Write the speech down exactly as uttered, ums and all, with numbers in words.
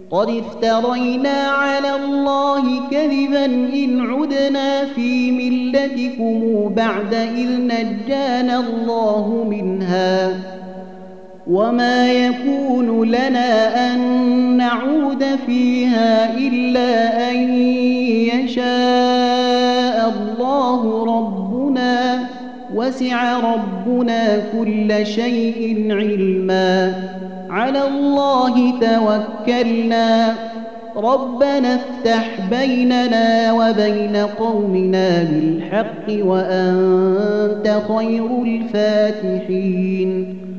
قد افترينا على الله كذبا إن عدنا في ملتكم بعد إذ نجانا الله منها وما يكون لنا أن نعود فيها إلا أن يشاء الله ربنا وسع ربنا كل شيء علما على الله توكلنا ربنا افتح بيننا وبين قومنا بالحق وأنت خير الفاتحين